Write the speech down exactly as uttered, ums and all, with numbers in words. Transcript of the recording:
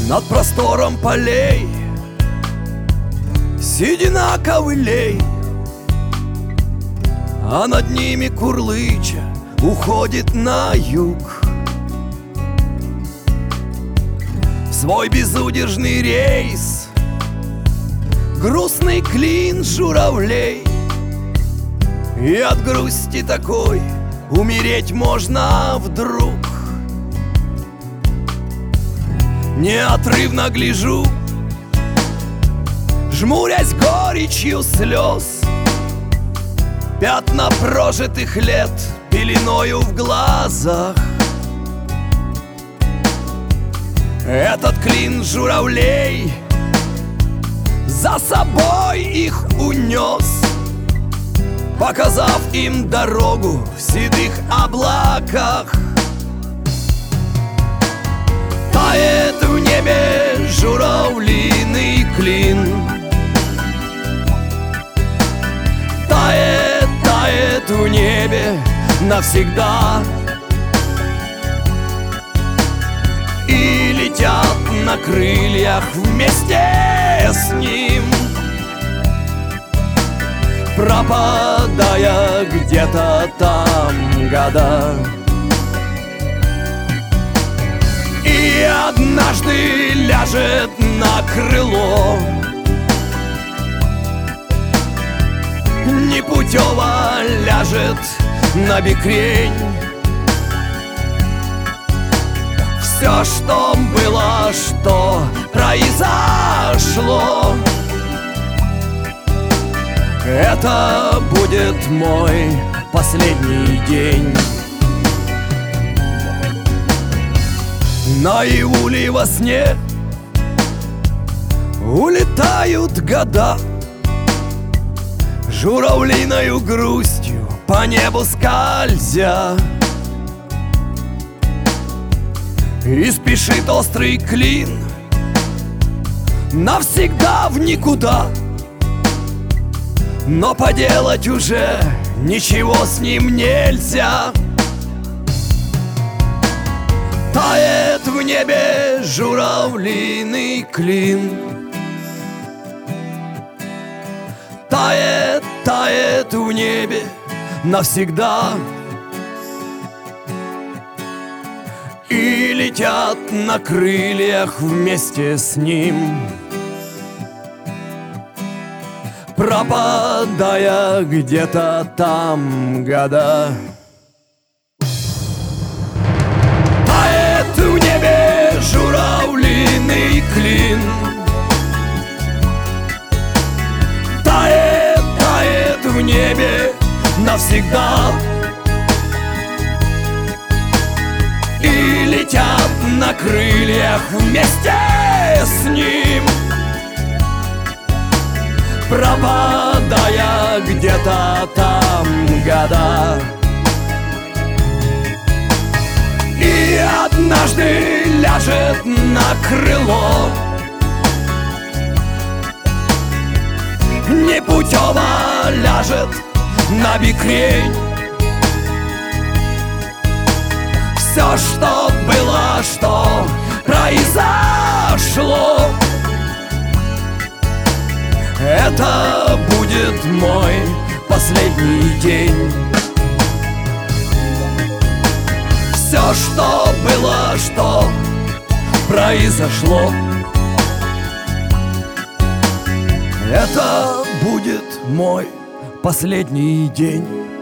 Над простором полей седина ковылей, а над ними Курлыча уходит на юг. В свой безудержный рейс грустный клин журавлей, и от грусти такой умереть можно вдруг. Неотрывно гляжу, жмурясь горечью слез, пятна прожитых лет пеленою в глазах. Этот клин журавлей за собой их унес, показав им дорогу в седых облаках. Тает в небе журавлиный клин, тает, тает в небе навсегда, и летят на крыльях вместе с ним, пропадая где-то там года. И однажды ляжет на крыло непутево, ляжет на бекрень. Все, что было, что произошло, это будет мой последний день. Наяву ли во сне улетают года, журавлиною грустью по небу скользя, и спешит острый клин навсегда в никуда, но поделать уже ничего с ним нельзя. Тает в небе журавлиный клин, тает, тает в небе навсегда, и летят на крыльях вместе с ним, пропадая где-то там года. Тает в небе журавлиный клин, тает, тает в небе навсегда, и летят на крыльях вместе с ним, пропадая где-то там года. И однажды ляжет на крыло непутево, ляжет на бекрень. Все, что было, что произошло, это будет мой последний день. Все, что было, что произошло, это будет мой последний день.